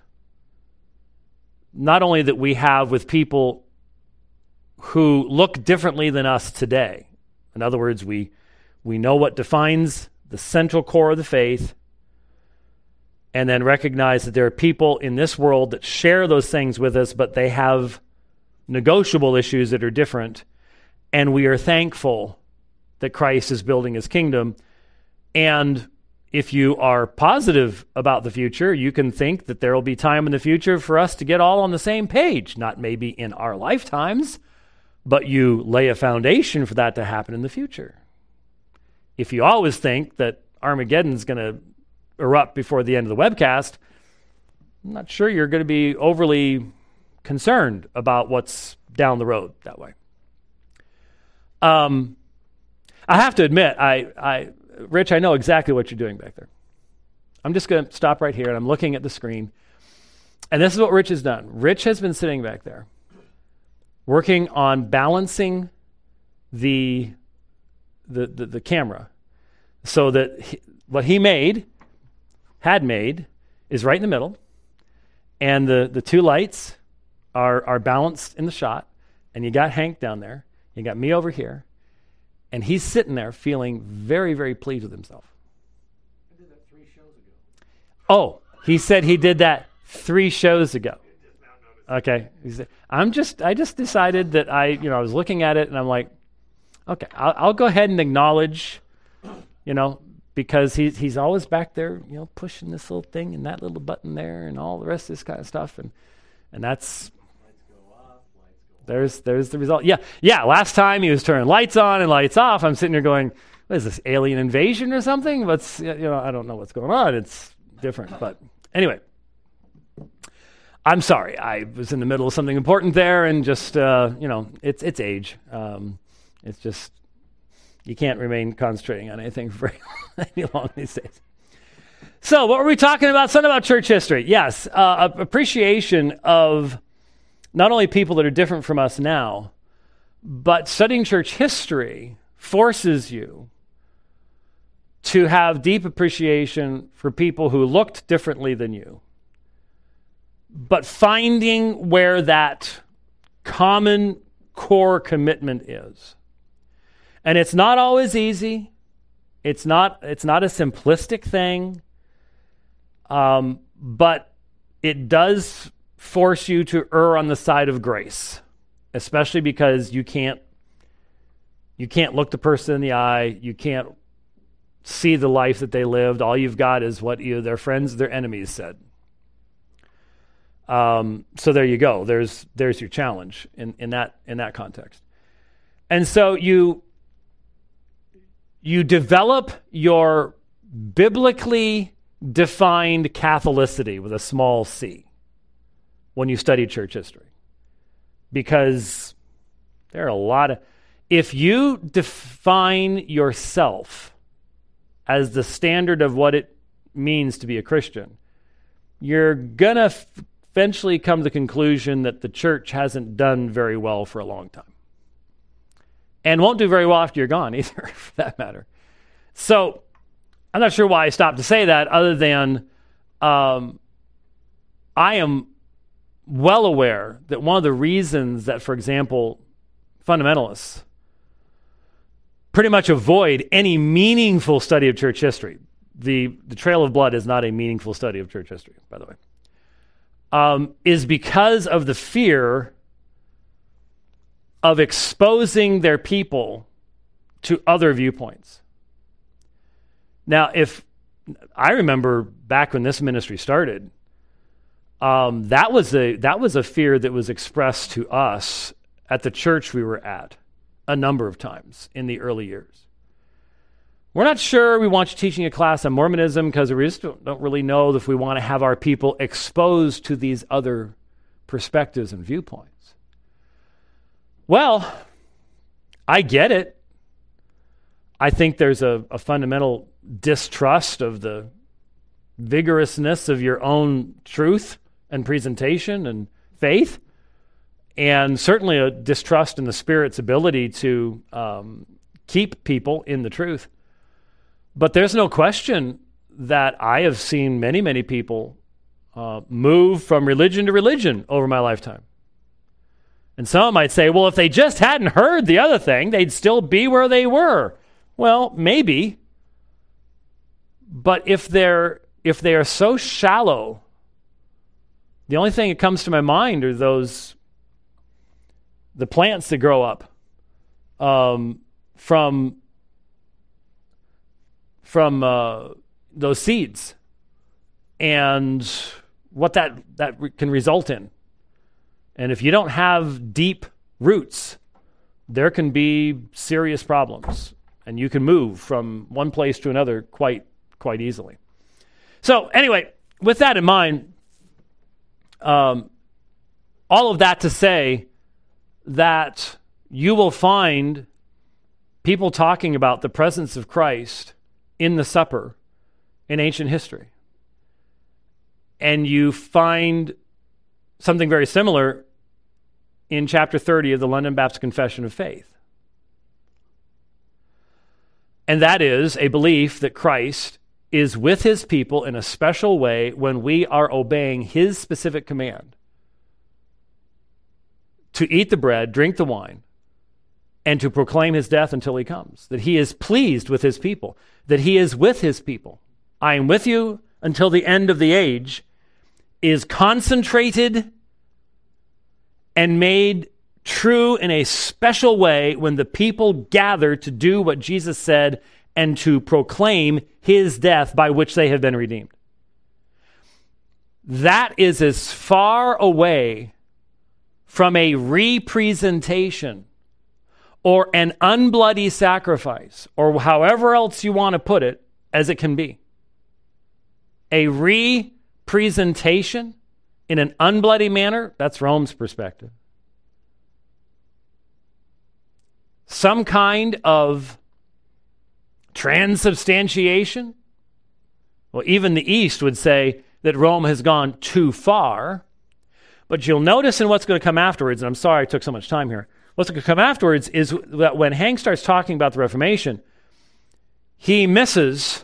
not only that we have with people who look differently than us today. In other words, we know what defines the central core of the faith, and then recognize that there are people in this world that share those things with us, but they have negotiable issues that are different, and we are thankful that Christ is building his kingdom. And if you are positive about the future, you can think that there will be time in the future for us to get all on the same page, not maybe in our lifetimes, but you lay a foundation for that to happen in the future. If you always think that Armageddon's going to erupt before the end of the webcast, I'm not sure you're going to be overly concerned about what's down the road that way. I have to admit, Rich, I know exactly what you're doing back there. I'm just going to stop right here, and I'm looking at the screen. And this is what Rich has done. Rich has been sitting back there, working on balancing the camera so that what he had made, is right in the middle, and the two lights are balanced in the shot, and you got Hank down there, you got me over here, and he's sitting there feeling very, very pleased with himself. I did that 3 shows ago. Oh, he said he did that 3 shows ago. Okay. I just decided that I was looking at it and I'm like, okay, I'll go ahead and acknowledge, because he's always back there, pushing this little thing and that little button there and all the rest of this kind of stuff. And that's, there's the result. Yeah. Last time he was turning lights on and lights off. I'm sitting there going, what is this, alien invasion or something? I don't know what's going on. It's different. But anyway, I'm sorry. I was in the middle of something important there, and just, it's age. It's just, you can't remain concentrating on anything for any long these days. So what were we talking about? Something about church history. Yes, appreciation of not only people that are different from us now, but studying church history forces you to have deep appreciation for people who looked differently than you, but finding where that common core commitment is. And it's not always easy. It's not a simplistic thing, but it does force you to err on the side of grace, especially because you can't look the person in the eye. You can't see the life that they lived. All you've got is what either their friends or their enemies said. So there you go. There's your challenge in that context. And so you develop your biblically defined Catholicity with a small c when you study church history. Because there are a lot of... If you define yourself as the standard of what it means to be a Christian, you're going to eventually come to the conclusion that the church hasn't done very well for a long time. And won't do very well after you're gone either, for that matter. So, I'm not sure why I stopped to say that, other than I am well aware that one of the reasons that, for example, fundamentalists pretty much avoid any meaningful study of church history. The Trail of Blood is not a meaningful study of church history, by the way, is because of the fear of exposing their people to other viewpoints. Now, if I remember back when this ministry started, that was a fear that was expressed to us at the church we were at a number of times in the early years. We're not sure we want you teaching a class on Mormonism because we just don't really know if we want to have our people exposed to these other perspectives and viewpoints. Well, I get it. I think there's a fundamental distrust of the vigorousness of your own truth and presentation and faith, and certainly a distrust in the Spirit's ability to keep people in the truth. But there's no question that I have seen many, many people move from religion to religion over my lifetime. And some might say, well, if they just hadn't heard the other thing, they'd still be where they were. Well, maybe. But if they are so shallow, the only thing that comes to my mind are the plants that grow up from those seeds, and what that can result in. And if you don't have deep roots, there can be serious problems, and you can move from one place to another quite easily. So anyway, with that in mind, all of that to say that you will find people talking about the presence of Christ in the supper in ancient history. And you find something very similar in chapter 30 of the London Baptist Confession of Faith. And that is a belief that Christ is with his people in a special way when we are obeying his specific command to eat the bread, drink the wine, and to proclaim his death until he comes. That he is pleased with his people, that he is with his people. I am with you until the end of the age is concentrated and made true in a special way when the people gather to do what Jesus said and to proclaim his death by which they have been redeemed. That is as far away from a representation or an unbloody sacrifice, or however else you want to put it, as it can be. A representation in an unbloody manner, that's Rome's perspective. Some kind of transubstantiation. Well, even the East would say that Rome has gone too far. But you'll notice in what's going to come afterwards, and I'm sorry I took so much time here, what's going to come afterwards is that when Hank starts talking about the Reformation, he misses,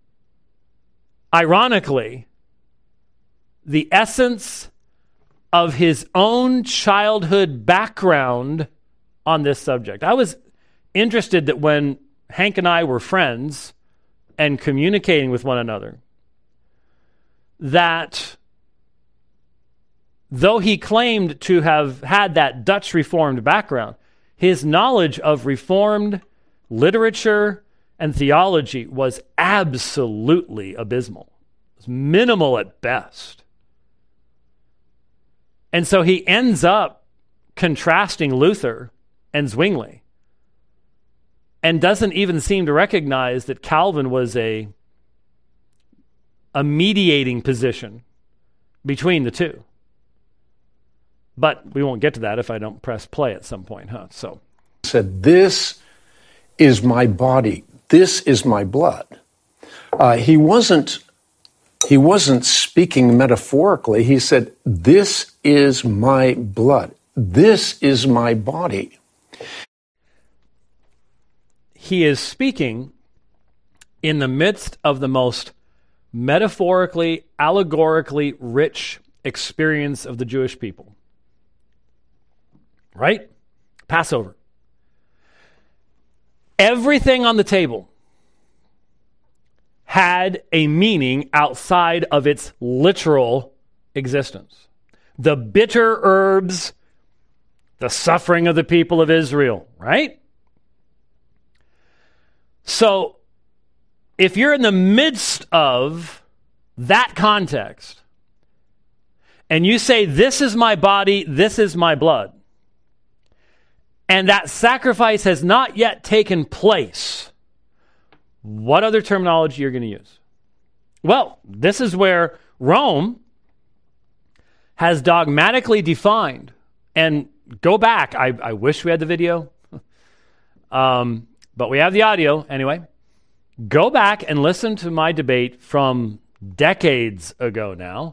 ironically, the essence of his own childhood background on this subject. I was interested that when Hank and I were friends and communicating with one another, that though he claimed to have had that Dutch Reformed background, his knowledge of Reformed literature and theology was absolutely abysmal. It was minimal at best. And so he ends up contrasting Luther and Zwingli and doesn't even seem to recognize that Calvin was a mediating position between the two. But we won't get to that if I don't press play at some point, huh? So said, "This is my body. This is my blood." He wasn't speaking metaphorically. He said, "This is my blood. This is my body." He is speaking in the midst of the most metaphorically, allegorically rich experience of the Jewish people. Right? Passover. Everything on the table had a meaning outside of its literal existence. The bitter herbs, the suffering of the people of Israel, right? So, if you're in the midst of that context, and you say, "This is my body, this is my blood," and that sacrifice has not yet taken place, what other terminology you're going to use? Well, this is where Rome has dogmatically defined, and go back, I wish we had the video, but we have the audio anyway. Go back and listen to my debate from decades ago now.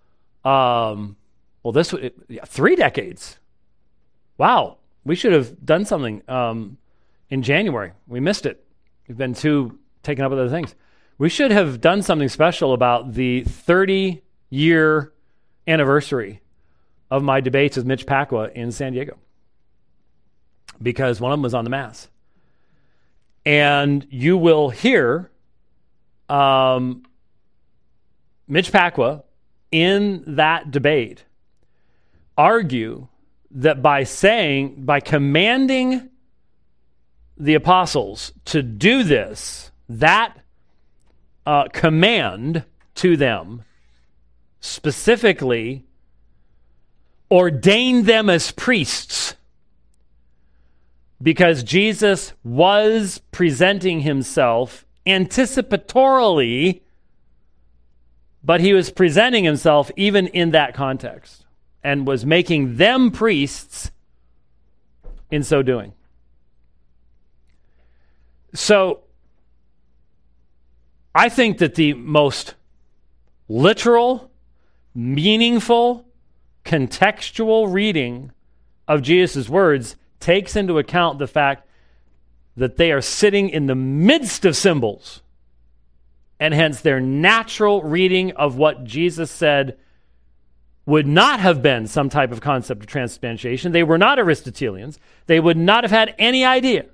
3 decades. Wow. We should have done something in January. We missed it. We've been too taken up with other things. We should have done something special about the 30-year anniversary of my debates with Mitch Pacwa in San Diego, because one of them was on the Mass. And you will hear Mitch Pacwa in that debate argue that by commanding the apostles to do this, that command to them specifically ordained them as priests, because Jesus was presenting himself anticipatorily, but he was presenting himself even in that context and was making them priests in so doing. So I think that the most literal, meaningful, contextual reading of Jesus' words takes into account the fact that they are sitting in the midst of symbols, and hence their natural reading of what Jesus said would not have been some type of concept of transubstantiation. They were not Aristotelians. They would not have had any idea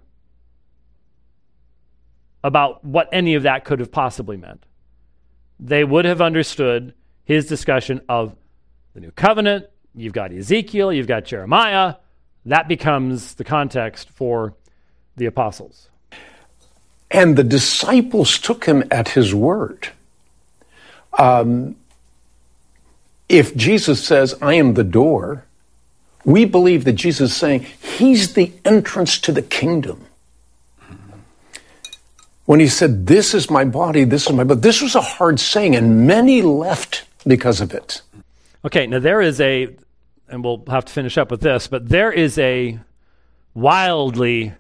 about what any of that could have possibly meant. They would have understood his discussion of the new covenant. You've got Ezekiel, you've got Jeremiah. That becomes the context for the apostles. And the disciples took him at his word. If Jesus says, "I am the door," we believe that Jesus is saying he's the entrance to the kingdom. When he said, "This is my body, this is my blood," this was a hard saying, and many left because of it. Okay, now there is and we'll have to finish up with this, but there is a wildly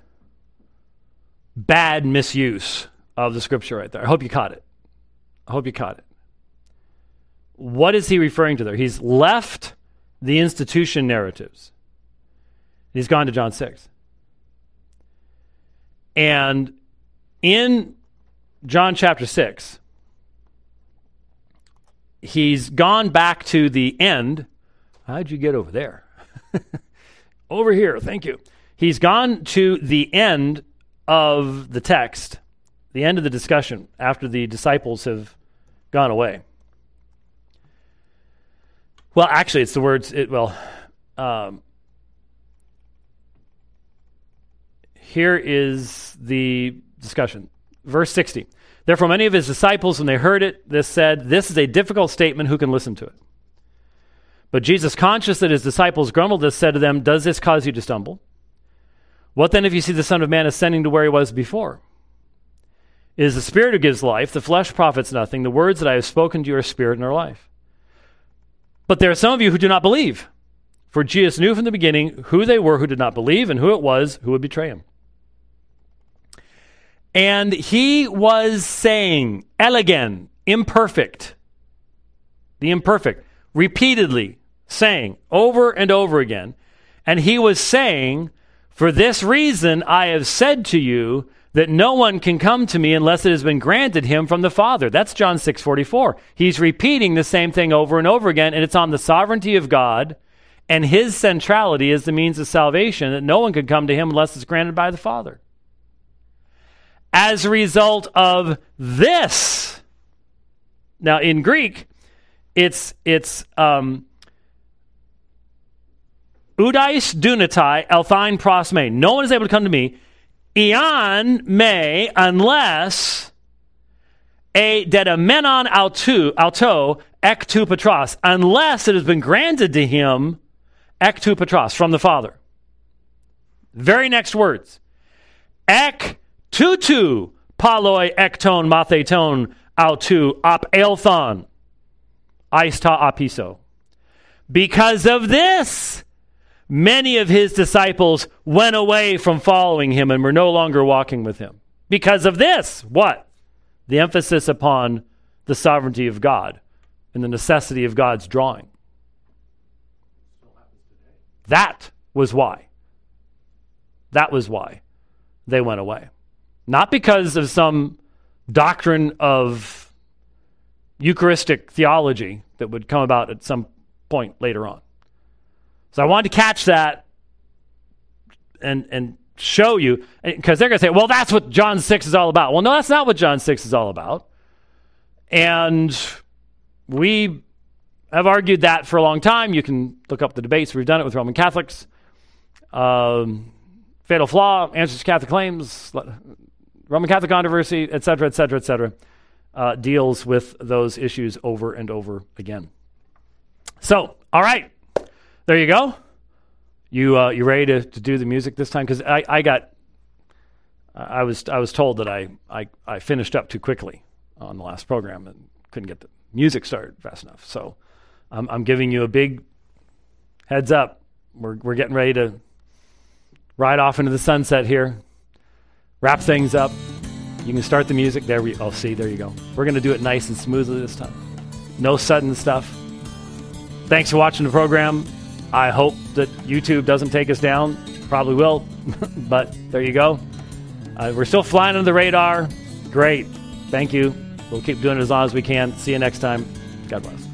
bad misuse of the scripture right there. I hope you caught it. What is he referring to there? He's left the institution narratives. He's gone to John 6. And in John chapter 6, he's gone back to the end. How'd you get over there? Over here, thank you. He's gone to the end of the text, the end of the discussion after the disciples have gone away. Well, actually, it's the words, here is the discussion. Verse 60. Therefore, many of his disciples, when they heard it, said, this is a difficult statement, who can listen to it? But Jesus, conscious that his disciples grumbled, said to them, does this cause you to stumble? What then if you see the Son of Man ascending to where he was before? It is the Spirit who gives life, the flesh profits nothing. The words that I have spoken to you are spirit and are life. But there are some of you who do not believe. For Jesus knew from the beginning who they were who did not believe and who it was who would betray him. And he was saying, elegen, imperfect, the imperfect, repeatedly saying over and over again. And he was saying, for this reason I have said to you that no one can come to me unless it has been granted him from the Father. That's John 6:44. He's repeating the same thing over and over again, and it's on the sovereignty of God and his centrality as the means of salvation that no one can come to him unless it's granted by the Father. As a result of this, now in Greek, it's Udais dunatai elthein pros me. No one is able to come to me. Ian me, unless a dedamenon auto ek tu patros, unless it has been granted to him ek tu patros from the Father. Very next words. Ek tutu paloi ekton matheton autu ap elthon aista apiso. Because of this, many of his disciples went away from following him and were no longer walking with him. Because of this, what? The emphasis upon the sovereignty of God and the necessity of God's drawing. That was why. That was why they went away. Not because of some doctrine of Eucharistic theology that would come about at some point later on. So I wanted to catch that and show you, because they're going to say, well, that's what John 6 is all about. Well, no, that's not what John 6 is all about. And we have argued that for a long time. You can look up the debates. We've done it with Roman Catholics. Fatal flaw, answers to Catholic claims, Roman Catholic controversy, etc., etc., etc., deals with those issues over and over again. So, all right. There you go. You ready to do the music this time? Because I was told that I finished up too quickly on the last program and couldn't get the music started fast enough. So I'm giving you a big heads up. We're getting ready to ride off into the sunset here. Wrap things up. You can start the music. There you go. We're going to do it nice and smoothly this time. No sudden stuff. Thanks for watching the program. I hope that YouTube doesn't take us down. Probably will, but there you go. We're still flying under the radar. Great. Thank you. We'll keep doing it as long as we can. See you next time. God bless.